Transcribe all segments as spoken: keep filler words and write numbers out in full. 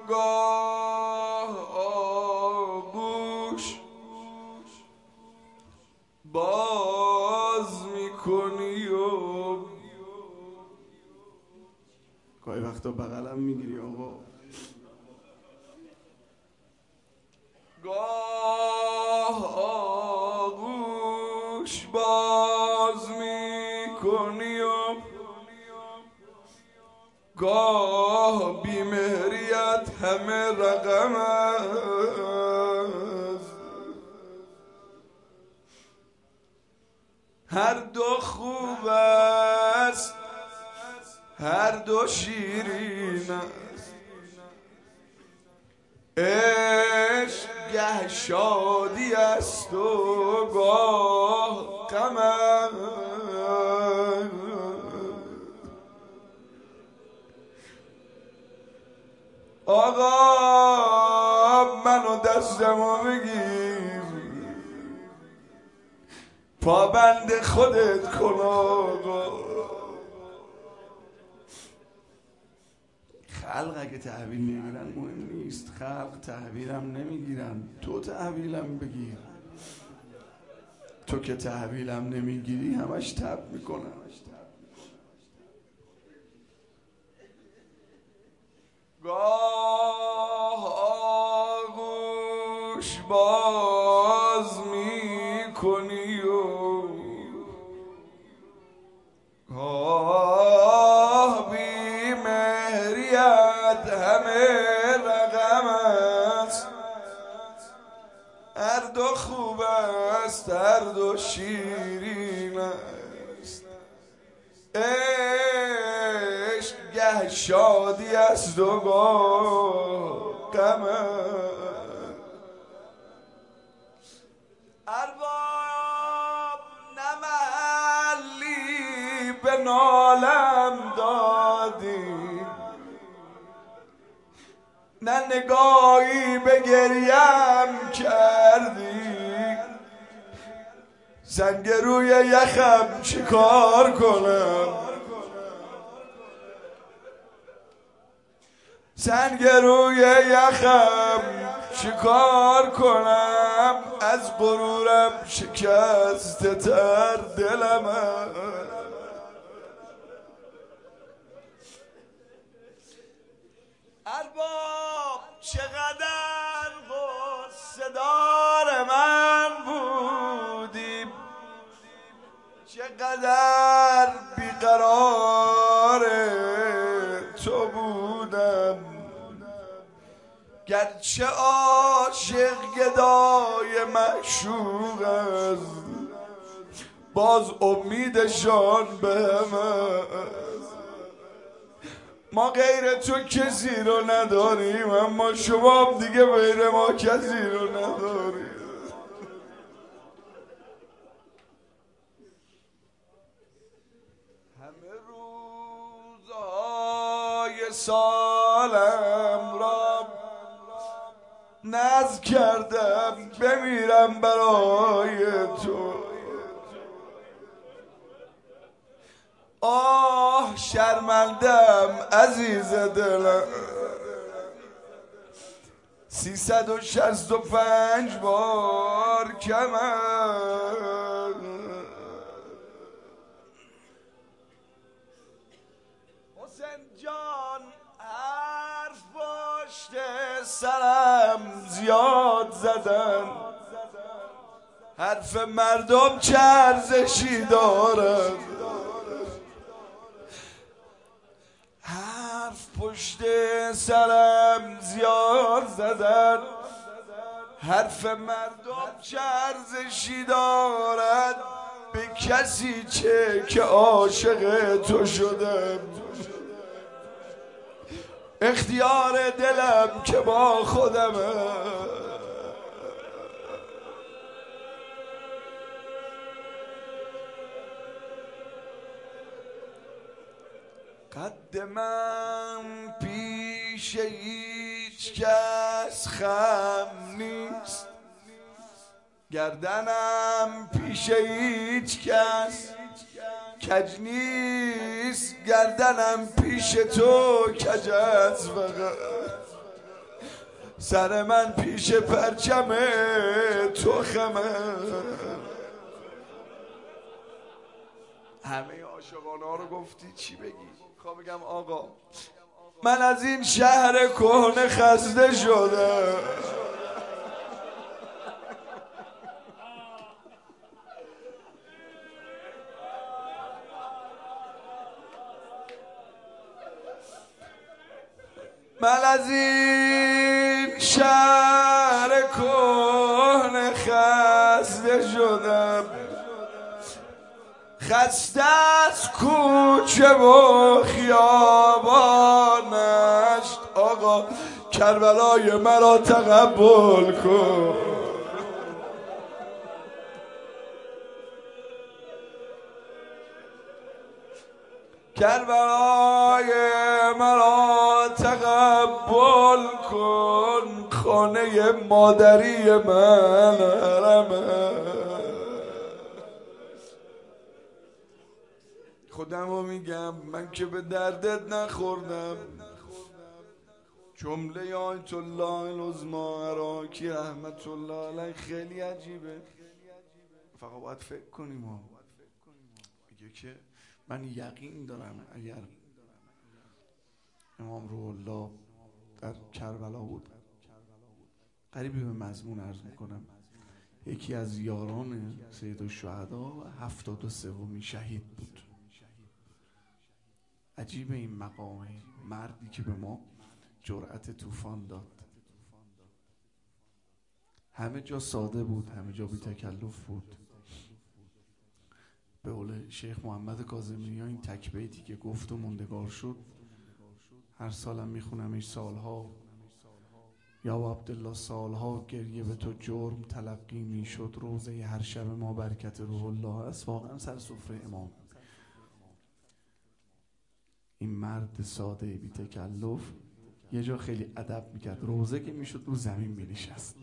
گاه آغوش باز میکنی و گاهی وقتا بغلم میگیری آقا، گاه آغوش باز میکنی و گاه بیمهریت همه رقم است. هر دو خوب است هر دو شیرین است. عشق گه شادی است و گاه غم است. آقا منو دستمو بگیر پابند خودت کن آقا. خلق اگه تحویل میگیرن مهم نیست، خلق تحویلم نمیگیرن، تو تحویلم بگیر. تو که تحویلم نمیگیری همش تب میکنن. گاه آغوش باز میکنی و گاه بیمهریت همه رقم است. هر دو خوب است هر دو شیرین است. عشق گه شادی است و گاه غم است. ارباب نه محلی به نالم دادی، نه نگاهی به گریم کردی. سنگ روی یخم چیکار کنم، سنگ روی یخم چیکار کنم. از غرورم شکسته تر دلم است. ارباب چقدر غصه دار من بودی، چقدر بیقرار تو بودم. گرچه عاشق گدای معشوق است، باز امیدشان به هم است. ما غیر تو کسی رو نداریم، اما شما هم دیگه غیر ما کسی رو نداریم. همه روزهای سالم را نذر کردم بمیرم برای تو. آه شرمندم عزیز دلم، سیصد و شصت و پنج بار کم است. حسین جان حرف پشت سرم زیاد زدن، حرف مردم چه ارزشی دارد. حرف پشت سرم زیاد زدن، حرف مردم چه ارزشی دارد. به کسی چه که عاشق تو شدم، اختیار دلم که با خودمه. قد من پیش هیچ کس خم نیست، گردنم پیش هیچ کس کج نیست. گردنم پیش تو کج است فقط. سر من پیش پرچم تو خمه. همه عاشقانه ها رو گفتی، چی بگی؟ میخوام بگم آقا من از این شهر کهنه خسته شده، من از این شهر کهنه خسته شدم، خسته از کوچه و خیابانش. آقا کربلای مرا تقبل کن، کربلای مرا تقبل کن، خانه مادری من حرمه. خودم رو میگم من که به دردت نخوردم، جمله آیت الله العظما عراقی رحمت الله علیه خیلی عجیبه. فقط باید فکر کنیم ها. میگه که من یقین دارم اگر امام روح الله در کربلا بود، قریبی به مضمون عرض میکنم، یکی از یاران سید الشهدا هفتاد و سومین شهید بود. عجیب این مقامه، مردی که به ما جرأت طوفان داد. همه جا ساده بود، همه جا بی تکلف بود. به قول شیخ محمد کاظمی ها این تک بیتی که گفت و موندگار شد، هر سالم میخونمش سالها. یا عبدالله سالها گریه به تو جرم تلقی میشد، روزه هر شب ما برکت روح الله است. واقعا سر سفره امام این مرد ساده بی تکلف یه جا خیلی ادب میکرد، روزه که میشد رو زمین مینشست.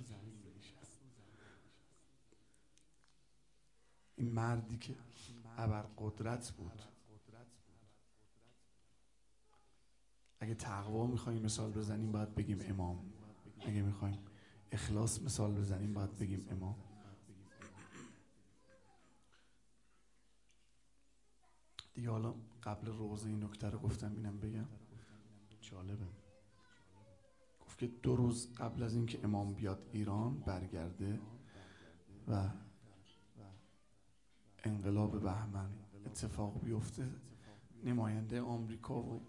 این مردی که ابر قدرت بود. اگه تقوا میخوایم مثال بزنیم باید بگیم امام، اگه میخوایم اخلاص مثال بزنیم باید بگیم امام. دیگه حالا قبل روزه این نکته رو گفتم، اینم بگم جالبه. گفت که دو روز قبل از اینکه امام بیاد ایران برگرده و انقلاب بهمن اتفاق بیفته، نماینده آمریکا و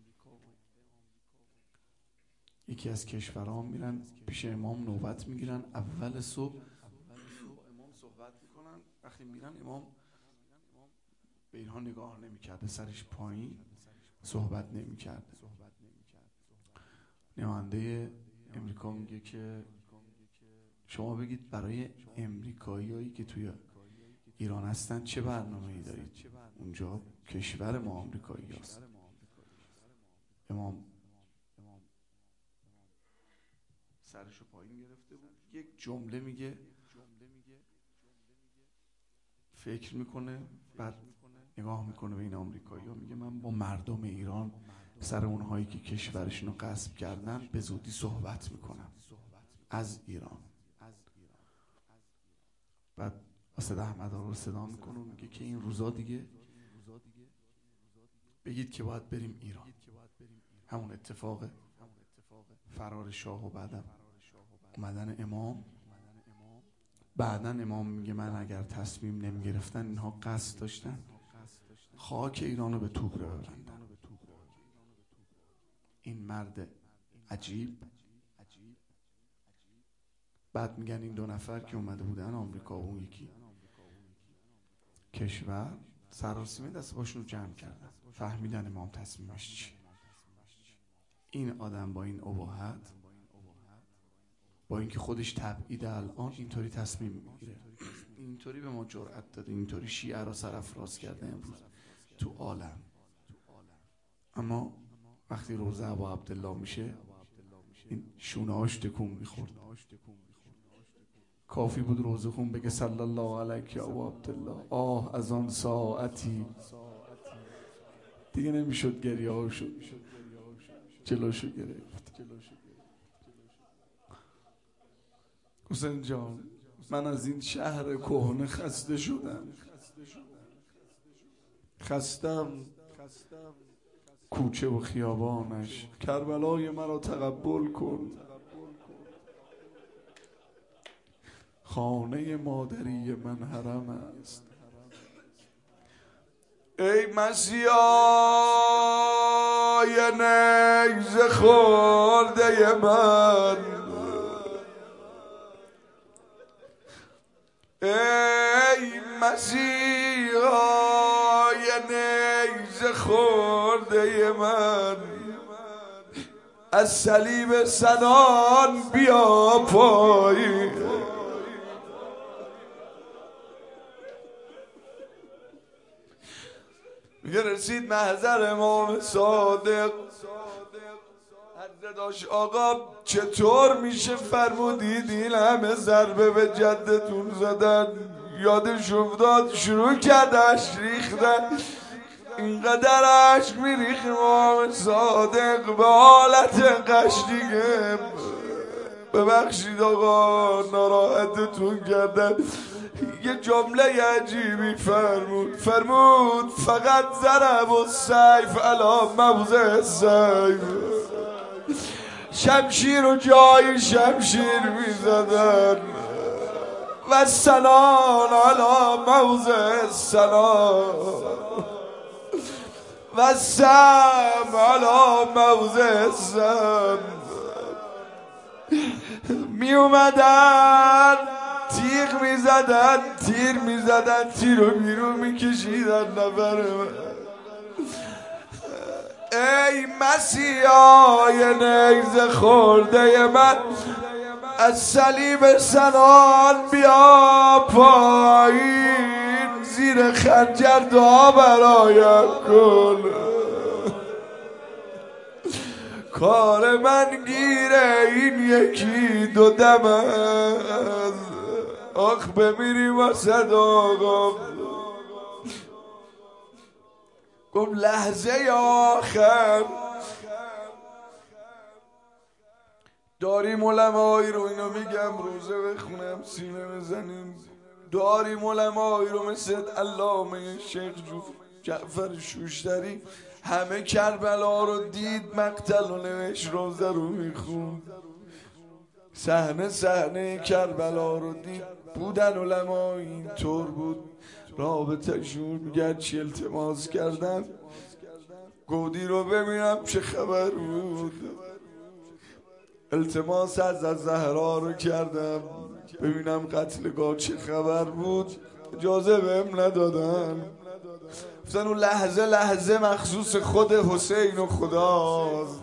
یکی از کشورها میرن پیش امام نوبت میگیرن. اول صبح امام صحبت میکنن، وقتی میرن امام به اینها نگاه نمیکرده، سرش پایین صحبت نمیکرده. نماینده امریکا میگه که شما بگید برای امریکاییایی که توی ایران هستن چه برنامه‌ای دارید؟ اونجا کشور ما آمریکایی هست. امام سرشو پایین گرفته بود، یک جمله میگه، فکر میکنه، بعد نگاه میکنه به این آمریکایی ها، میگه من با مردم ایران سر اونهایی که کشورشون رو غصب کردن به زودی صحبت میکنم از ایران. بعد اسد احمد رو صدا میکنه، میگه که این روزا دیگه بگید که باید بریم ایران. همون اتفاق فرار شاه و بعدم اومدن امام. بعدن امام میگه من اگر تصمیم نمیگرفتن اینها قصد داشتن خاک ایرانو به توبره ببندن. این مرد عجیب. بعد میگن این دو نفر که اومده بودن آمریکا و اون یکی کشور سراسیمه دست باشون رو جمع کردن، فهمیدن امام تصمیمش چیه. این آدم با این اباحت، با اینکه خودش تبعید الان اینطوری تصمیم میگیره، اینطوری به ما جرأت داده، اینطوری شیعه را سرافراز کرده امروز تو عالم. اما وقتی روزه ابا عبدالله میشه این شونه هاش تکون میخورد. کافی بود روزه خون بگه صلی الله علیک یا ابا عبدالله. آه از آن ساعتی دیگه نمیشد، گریه هاشو جلوشو گرفت. حسین جان، من از این شهر کهنه خسته شدم، خستم کوچه و خیابانش. کربلای مرا تقبل کن، خانه مادری من حرم است. ای مسیحای نیزه خورده من، ای مسیحای نیزه خورده من، از صلیب سنان بیا پایین. میگه رسید محضر امام صادق، حضرت آقا چطور میشه فرمودید این همه ضربه به جدتون زدن؟ یادش افتاد شروع کرد اشک ریختن، اینقدر اشک میریخ امام صادق به حالت قشنگه. ببخشید آقا ناراحتتون کردن. یه جمله عجیبی فرمود، فرمود فقط ضرب و سیف علی موضع السیف، شمشیر و جای شمشیر میزدن و سنان علی موضع السنان و سم علی موضع السم. می اومدن تیغ میزدن، تیر میزدن، تیر رو بیرون میکشیدن نفر من. ای مسیحای نیزه خورده من، از صلیب سنان بیا پایین، زیر خنجر دعا برایم کن. کار من گیره این یکی دو دم است، آخ بمیریم واسد آقا. گفت لحظه آخر داریم علمایی رو، اینو میگم روزه بخونم سینه بزنیم، داریم علمایی رو مثل علامه شیخ جعفر شوشتری، همه کربلا رو دید، مقتل و نوشت، روزه رو میخوند، صحنه صحنه کربلا رو دید. بودن علما اینطور بود رابطه شون، گرچه التماس کردم گودی رو ببینم چه خبر بود، التماس از از زهرا رو کردم ببینم قتلگاه چه خبر بود، اجازه بهم ندادن. گفتن اون لحظه لحظه مخصوص خود حسین و خداست،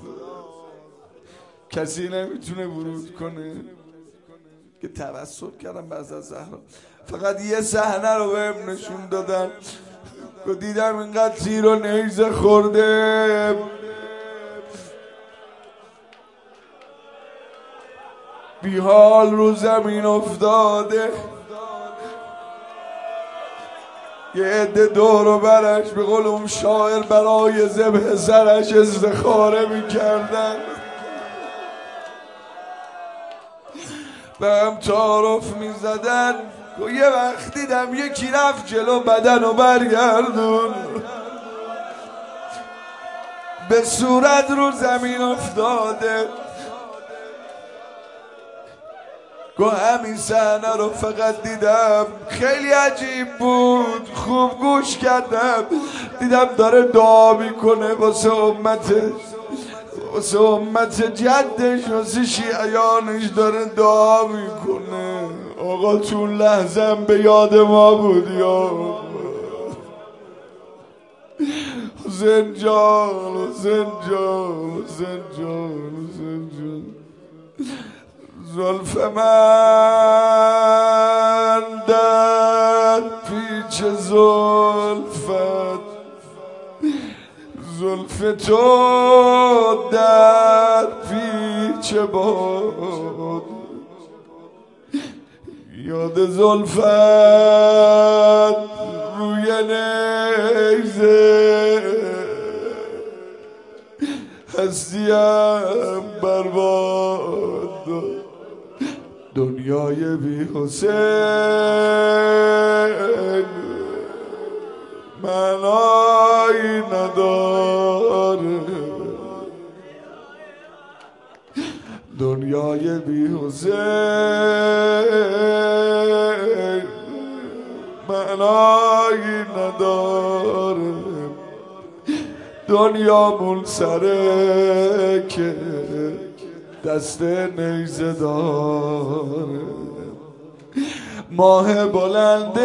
کسی نمیتونه ورود کنه. که توسل کردم بعد از زهرا، فقط یه صحنه رو بهم نشون دادن که دیدم اینقدر تیر و نیزه خورده، بی حال رو زمین افتاده، یه عده دور و برش به قول اون شاعر برای ذبح سرش استخاره میکردن، به هم تعارف میزدن. یه وقت دیدم یکی رفت جلو بدن و برگردون، به صورت رو زمین افتاده. گو همین صحنه رو فقط دیدم، خیلی عجیب بود، خوب گوش کردم، دیدم داره دعا میکنه واسه امتش، واسه امت جدش، واسه شیعیانش داره دعا میکنه. آقا تو لحظه هم به یاد ما بود یا حسین جان، حسین جان، حسین جان، حسین جان. زلف من در پیچ زلفت، زلف تو در پیچ باد، یاد زلفت روی نیزه، هستیم برباد دنیا. دنیای بی حسین معنایی نداره، دنیای بی حسین معنایی نداره، دنیامون سره که دست نیزه داره، ماه بلند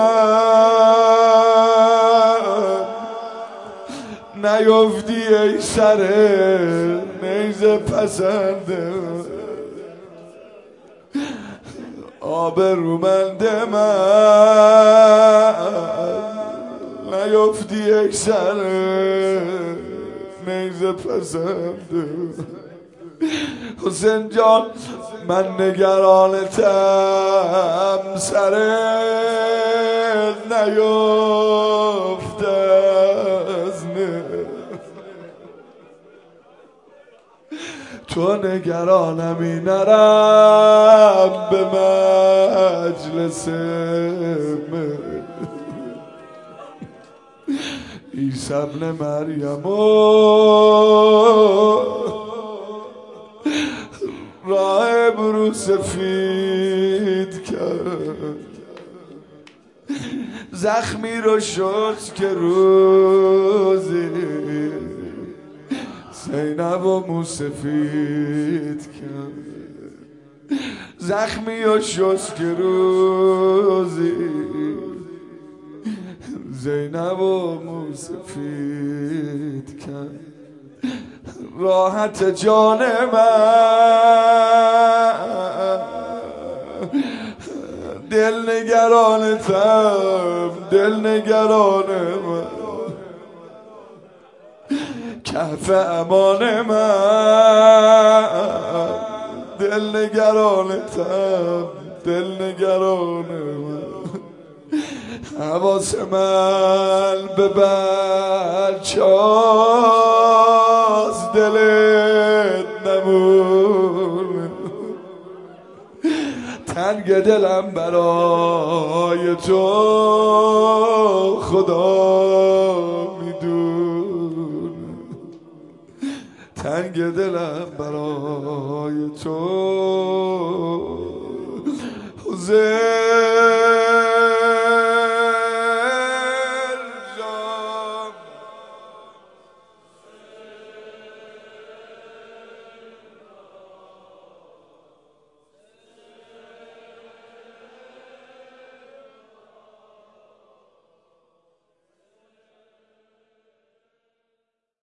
من نیفتی ای سره نیزه پسنده، آبرومند من نیفتی ای سره نیزه پسنده. حسین جان من نگرانتم سره نیفته از نه، تو نگرانمی نرم به مجلس عیسی ابن مریم راه ابرو سفید کرد، زخمی رو شد که روزی زینب و موسفید کرد، زخمی و شست که روزی زینب و موسفید کرد، راحت جان من دل نگرانتم، دل نگران من کف امان من، دل نگرانتم، دل نگران من، حواس من به بچه هاست دلت نمونه، تنگ دلم برای تو خدا میدونه، تنگ دلم برای تو حسین